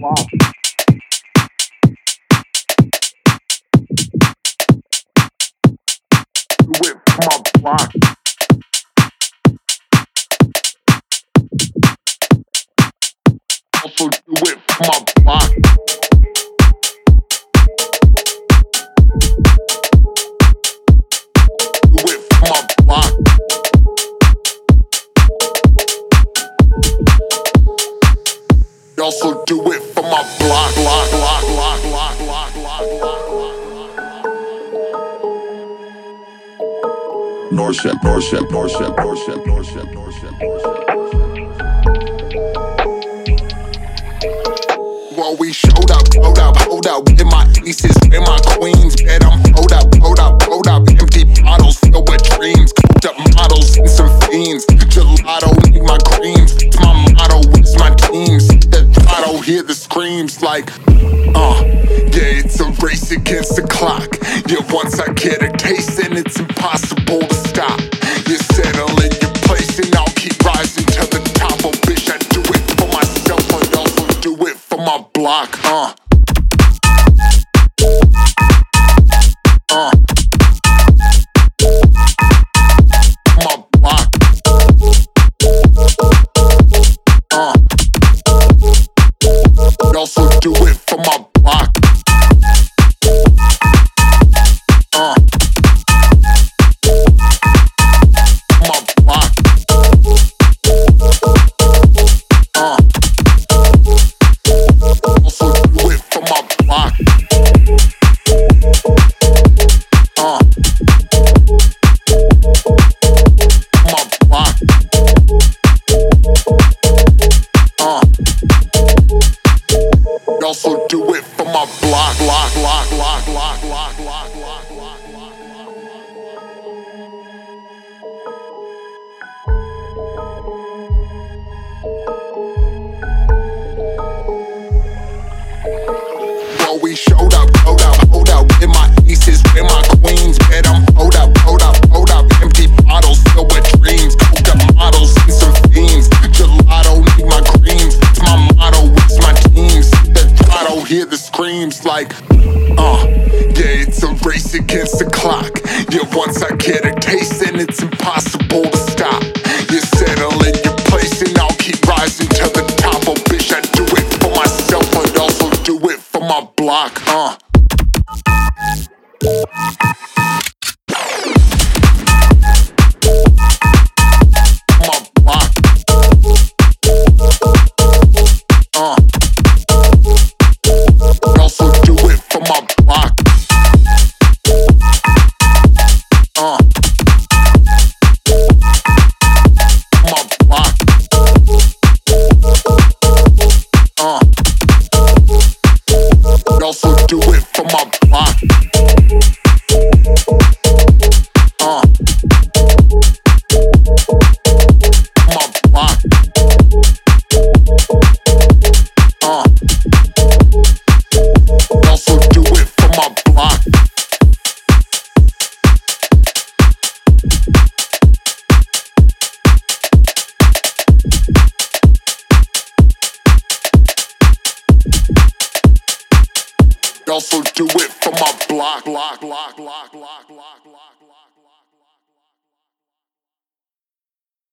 Do it for my block. Also do it for my block. Do it for my block. Also do it for my block. Norset. Well, we showed up, hold up, with my aces, with my queens, bet I'm hold up, empty bottles filled with dreams, cooked up models and some fiends, gelato, need my creams, it's my motto, it's my teams, the throttle, hear the screams like, yeah, it's a race against the clock, yeah, once I get a taste, then it's impossible to stop, you settle in your place and I'll keep rising to the top, oh bitch, I do it for myself, but also do it for my block, my block, also do it for my block, my block, also do it for my block, my block, also do it for my block. Well, we showed up, hold up, with my aces, with my queens, bet I'm hold up, empty bottles filled with dreams, cooked up models and some fiends, gelato, need my creams, it's my motto, it's my teams, the throttle, hear the screams like, yeah, it's a race against the clock, yeah, once I get a taste, then it's impossible to stop, you settle in your place and I'll keep rising to the top, oh bitch, I do it for myself, but also do it for my block, my block, also do it for my block, my block, also do it for my block, my block, also do it for my block, also do it for my block.